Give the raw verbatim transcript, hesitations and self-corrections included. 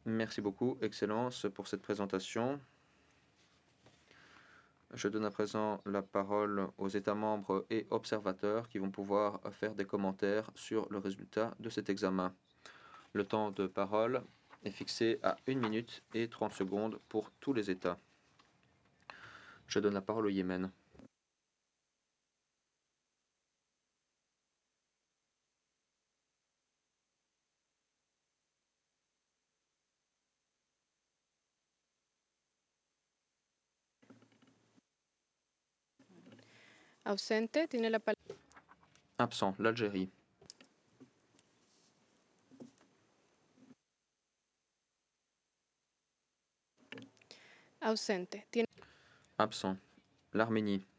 Merci beaucoup, Excellence, pour cette présentation. Je donne à présent la parole aux États membres et observateurs qui vont pouvoir faire des commentaires sur le résultat de cet examen. Le temps de parole est fixé à une minute et trente secondes pour tous les États. Je donne la parole au Yémen. Ausente, tiene la palabra. Absent, l'Algérie. Ausente, tiene. Absent, l'Arménie.